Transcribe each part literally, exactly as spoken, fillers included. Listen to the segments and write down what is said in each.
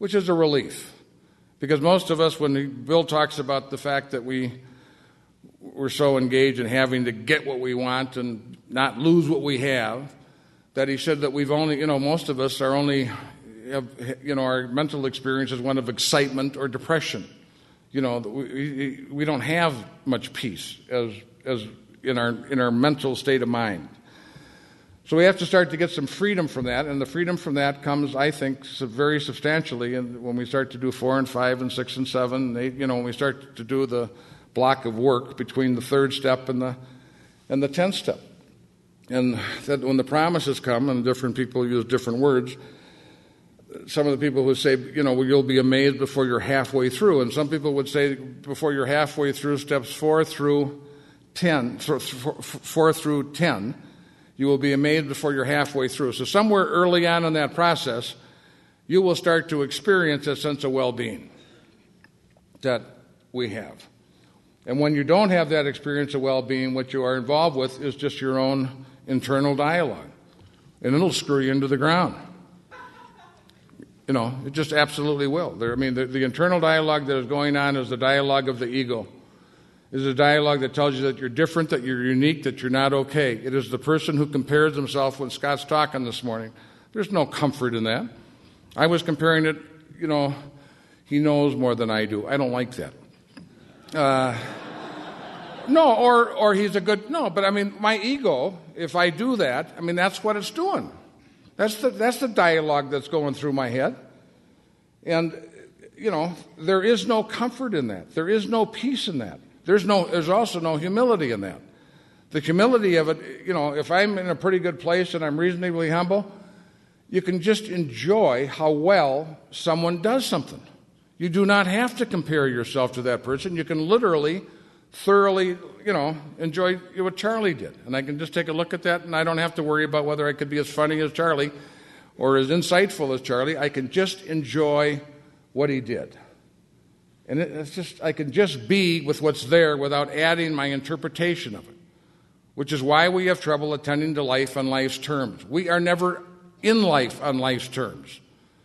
which is a relief. Because most of us, when Bill talks about the fact that we we're so engaged in having to get what we want and not lose what we have, that he said that we've only, you know, most of us are only, have, you know, our mental experience is one of excitement or depression. You know, we, we don't have much peace as as in our in our mental state of mind. So we have to start to get some freedom from that, and the freedom from that comes, I think, very substantially and when we start to do four and five and six and seven, and eight, you know, when we start to do the block of work between the third step and the and the tenth step. And that when the promises come, and different people use different words, some of the people would say, you know, well, you'll be amazed before you're halfway through, and some people would say before you're halfway through steps four through ten, four through ten, you will be amazed before you're halfway through. So somewhere early on in that process, you will start to experience a sense of well-being that we have. And when you don't have that experience of well-being, what you are involved with is just your own internal dialogue. And it'll screw you into the ground. You know, it just absolutely will. There, I mean, the, the internal dialogue that is going on is the dialogue of the ego. It is a dialogue that tells you that you're different, that you're unique, that you're not okay. It is the person who compares himself when Scott's talking this morning. There's no comfort in that. I was comparing it, you know, he knows more than I do. I don't like that. Uh, no, or or he's a good, no, but I mean, my ego, if I do that, I mean, that's what it's doing. That's the, that's the dialogue that's going through my head. And, you know, there is no comfort in that. There is no peace in that. There's no. There's also no humility in that. The humility of it, you know, if I'm in a pretty good place and I'm reasonably humble, you can just enjoy how well someone does something. You do not have to compare yourself to that person. You can literally, thoroughly, you know, enjoy what Charlie did. And I can just take a look at that, and I don't have to worry about whether I could be as funny as Charlie or as insightful as Charlie. I can just enjoy what he did. And it, it's just, I can just be with what's there without adding my interpretation of it, which is why we have trouble attending to life on life's terms. We are never in life on life's terms.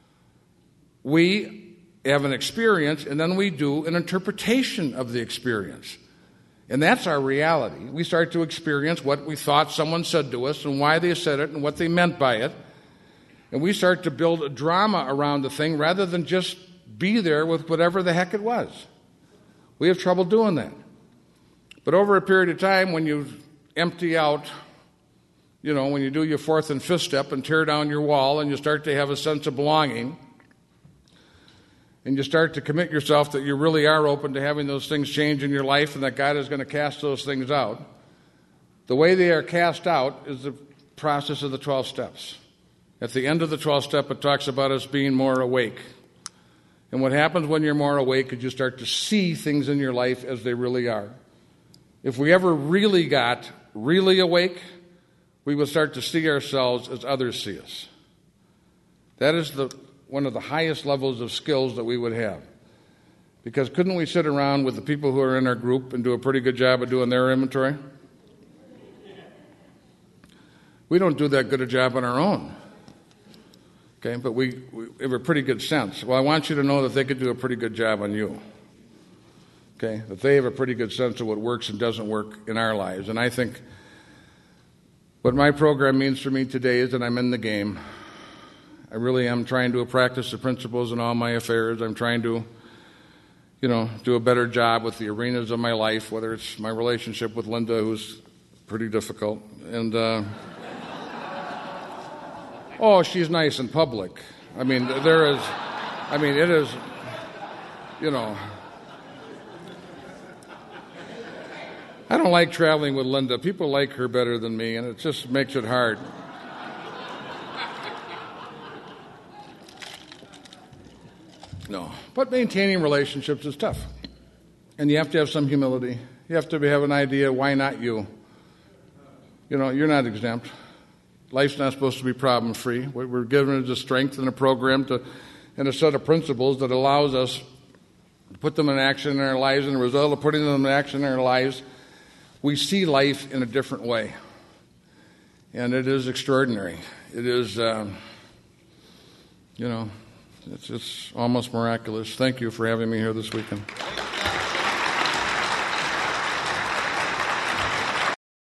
We have an experience, and then we do an interpretation of the experience. And that's our reality. We start to experience what we thought someone said to us and why they said it and what they meant by it. And we start to build a drama around the thing rather than just be there with whatever the heck it was. We have trouble doing that. But over a period of time, when you empty out, you know, when you do your fourth and fifth step and tear down your wall and you start to have a sense of belonging, and you start to commit yourself that you really are open to having those things change in your life and that God is going to cast those things out, the way they are cast out is the process of the twelve steps. At the end of the twelfth step, it talks about us being more awake. And what happens when you're more awake is you start to see things in your life as they really are. If we ever really got really awake, we would start to see ourselves as others see us. That is the one of the highest levels of skills that we would have. Because couldn't we sit around with the people who are in our group and do a pretty good job of doing their inventory? We don't do that good a job on our own. Okay, but we, we have a pretty good sense. Well, I want you to know that they could do a pretty good job on you. Okay, that they have a pretty good sense of what works and doesn't work in our lives. And I think what my program means for me today is that I'm in the game. I really am trying to practice the principles in all my affairs. I'm trying to, you know, do a better job with the arenas of my life, whether it's my relationship with Linda, who's pretty difficult, and uh, oh, she's nice in public. I mean, there is, I mean, it is, you know, I don't like traveling with Linda. People like her better than me, and it just makes it hard. No, but maintaining relationships is tough. And you have to have some humility. You have to have an idea, why not you? You know, you're not exempt. Life's not supposed to be problem-free. We're given the strength and a program to, and a set of principles that allows us to put them in action in our lives, and the result of putting them in action in our lives, we see life in a different way. And it is extraordinary. It is, um, you know, It's, it's almost miraculous. Thank you for having me here this weekend.